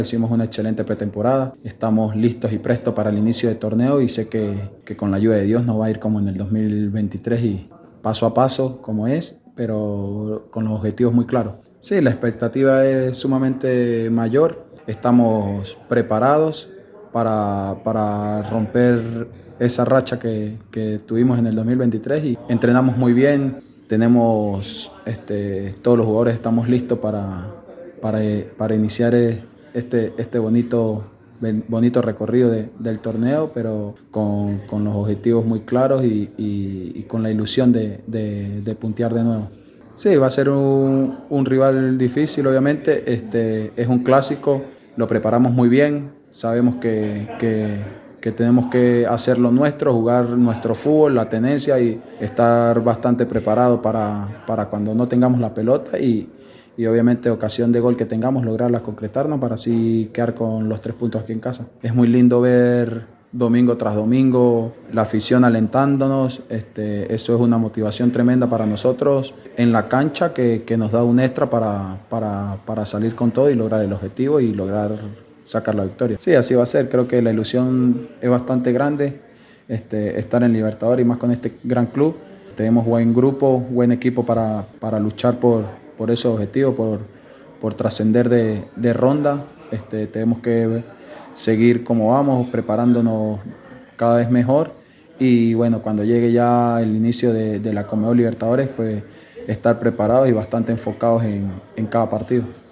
Hicimos una excelente pretemporada, estamos listos y prestos para el inicio del torneo y sé que con la ayuda de Dios nos va a ir como en el 2023 y paso a paso como es, pero con los objetivos muy claros. Sí, la expectativa es sumamente mayor, estamos preparados para romper esa racha que tuvimos en el 2023 y entrenamos muy bien, tenemos todos los jugadores estamos listos para iniciar este bonito recorrido del torneo, pero con los objetivos muy claros y con la ilusión de puntear de nuevo. Sí, va a ser un rival difícil, obviamente. Es un clásico, lo preparamos muy bien, sabemos que tenemos que hacer lo nuestro, jugar nuestro fútbol, la tenencia y estar bastante preparado para cuando no tengamos la pelota y obviamente ocasión de gol que tengamos, lograrla concretarnos para así quedar con los 3 puntos aquí en casa. Es muy lindo ver domingo tras domingo la afición alentándonos, eso es una motivación tremenda para nosotros en la cancha que nos da un extra para salir con todo y lograr el objetivo y lograr sacar la victoria. Sí, así va a ser, creo que la ilusión es bastante grande, estar en Libertadores y más con este gran club. Tenemos buen grupo, buen equipo para luchar por esos objetivos, por trascender de ronda. Tenemos que seguir como vamos, preparándonos cada vez mejor y bueno, cuando llegue ya el inicio de la Conmebol Libertadores, pues estar preparados y bastante enfocados en cada partido.